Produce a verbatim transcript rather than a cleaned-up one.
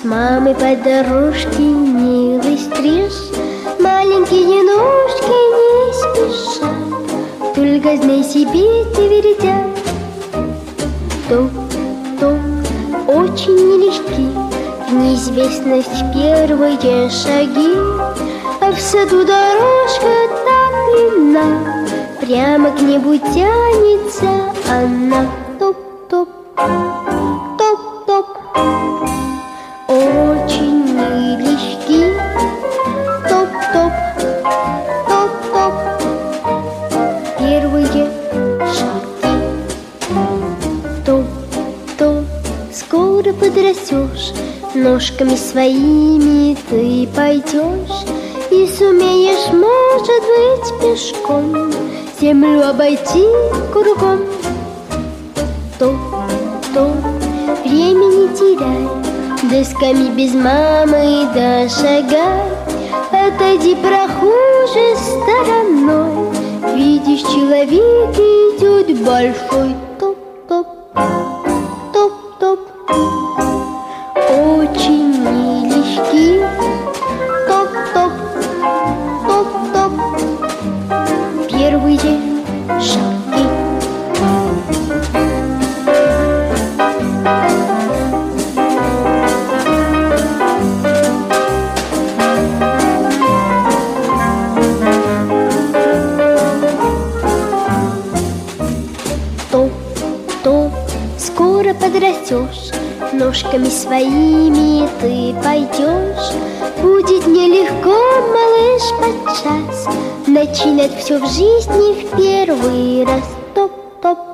мамой по дорожке милый стриж. Маленькие ножки не спеша только знай себе твердят. Топ-топ, очень нелегки в неизвестность первые шаги, а в саду дорожка так длинна, прямо к небу тянется она. Топ-топ, топ-топ, очень нелегки. Топ-топ, топ-топ, первые шаги. Топ-топ, скоро подрастешь, ножками своими ты пойдешь и сумеешь, может быть, пешком землю обойти кругом. Топ-топ, времени теряй, досками без мамы дошагай. Отойди, прохожий, стороной, видишь, человек идет большой. Топ-топ, топ-топ, очень нелегки. Топ-топ, топ-топ, первые шаги. Топ-топ, скоро подрастешь, ножками своими ты пойдешь. Будет нелегко, малыш, подчас начинать все в жизни в первый раз. Топ-топ,